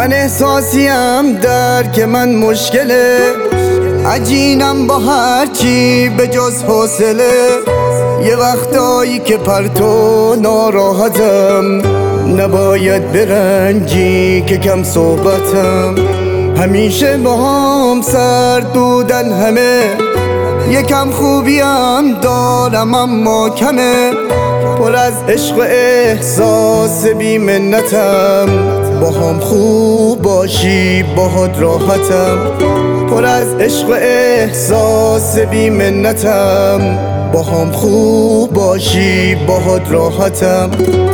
من احساسیم درک من مشکله، عجینم با هرچی به جز حوصله. یه وقتایی که پرتو ناراحتم، نباید برنجی که کم صحبتم. همیشه با هم سرد بودن همه، یکم خوبیم دارم اما کمه. پر از عشق و احساس بی منتم، با هم خوب باشی باهات راحتم. پر از عشق و احساس بی منتم، با هم خوب باشی باهات راحتم.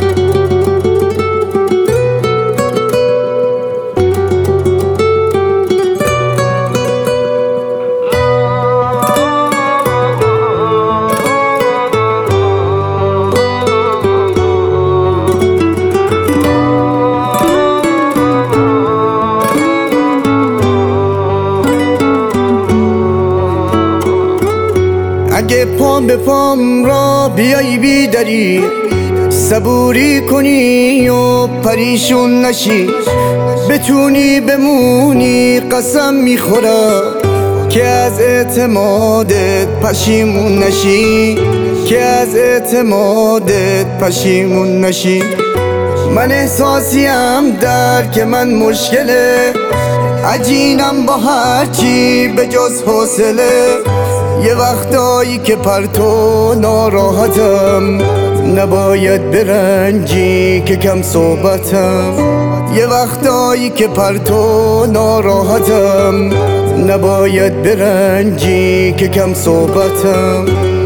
اگه پام به پام را بیایی بیداری، صبوری کنی و پریشون نشی، بتونی بمونی قسم میخورم که از اعتمادت پشیمون نشی، که از اعتمادت پشیمون نشی. من احساسیم درک من مشکله، عجینم با هرچی به جز حوصله. یه وقتایی که پرتو ناراحتم، نباید برنجی که کم صحبتم. یه وقتایی که پرتو ناراحتم، نباید برنجی که کم صحبتم.